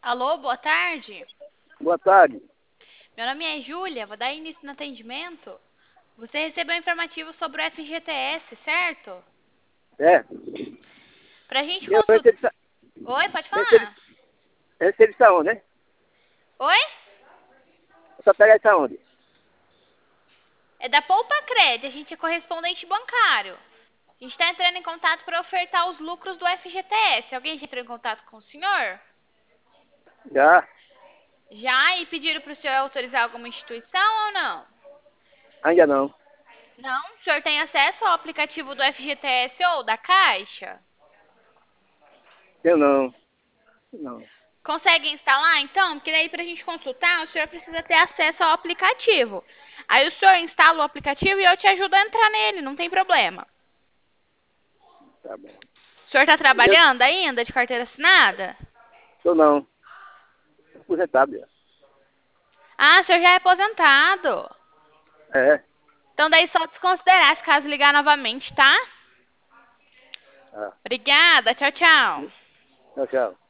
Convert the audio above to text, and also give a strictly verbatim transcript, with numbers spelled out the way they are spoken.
Alô, boa tarde. Boa tarde. Meu nome é Júlia, vou dar início no atendimento. Você recebeu um informativo sobre o F G T S, certo? É. Pra gente Eu consultar... recebi, sa- Oi, pode recebi, falar. recebi saúde, né? Oi? Só pegar essa onde? É da Poupa Cred, a gente é correspondente bancário. A gente está entrando em contato para ofertar os lucros do F G T S. Alguém já entrou em contato com o senhor? Já. Já? E pediram para o senhor autorizar alguma instituição ou não? Ainda não. Não? O senhor tem acesso ao aplicativo do F G T S ou da Caixa? Eu não. Não. Consegue instalar então? Porque daí para a gente consultar, o senhor precisa ter acesso ao aplicativo. Aí o senhor instala o aplicativo e eu te ajudo a entrar nele, não tem problema. Tá bom. O senhor está Eu trabalhando ainda de carteira assinada? tô não. Aposentado já. Ah, o senhor já é aposentado. É. Então daí só desconsiderar se caso ligar novamente, tá? Ah. Obrigada, tchau, tchau. Tchau, tchau.